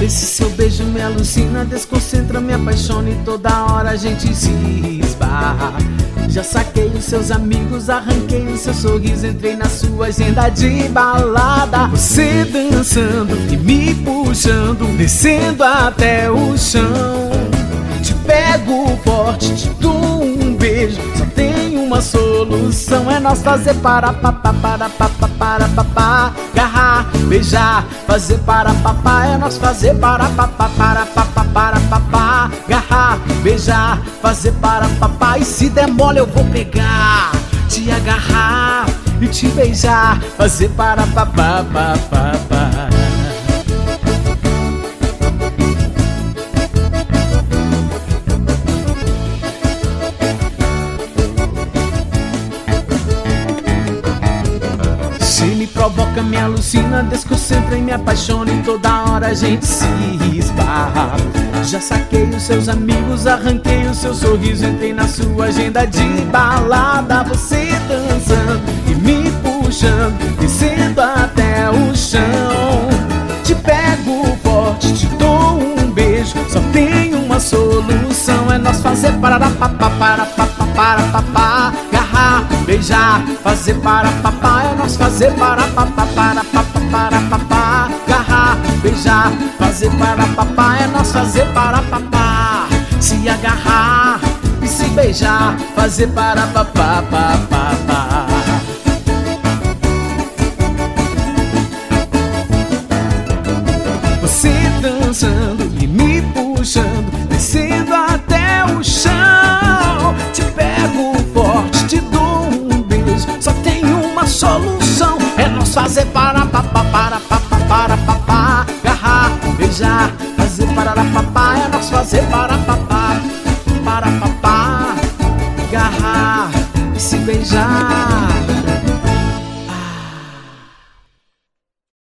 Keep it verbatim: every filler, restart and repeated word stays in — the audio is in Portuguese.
Esse seu beijo me alucina, desconcentra, me apaixona e toda hora a gente se esbarra. Já saquei os seus amigos, arranquei o seu sorriso, entrei na sua agenda de balada. Você dançando e me puxando, descendo até o chão. Te pego forte, te dou um beijo, só tem uma solução, é nós fazer para papá, para papá, para papá, agarrar, beijar, fazer para papá, é nós fazer para papá, para papá, para papá, agarrar, beijar, fazer para papá. E se der mole eu vou pegar, te agarrar e te beijar, fazer para papá, papá, papá. Você me provoca, me alucina, desconcentra e me apaixona e toda hora a gente se esbarra. Já saquei os seus amigos, arranquei o seu sorriso, entrei na sua agenda de balada. Você dançando e me puxando, descendo até o chão. Te pego forte, te dou um beijo, só tem uma solução, é nós fazer para papá, para papá, para papá, agarrar, beijar, fazer para papá, é nós fazer para papá, para papá, para papá, agarrar, beijar, fazer para papá, é nós fazer para papá, se agarrar e se beijar, fazer para papá, papá, papá. Você dançando e me puxando, descendo até o chão. Te pego forte, te dou um beijo, só tem uma solução, é nós fazer para papá, para papá, para papá, agarrar, beijar, fazer para papá, é nós fazer para papá, para papá, agarrar e se beijar.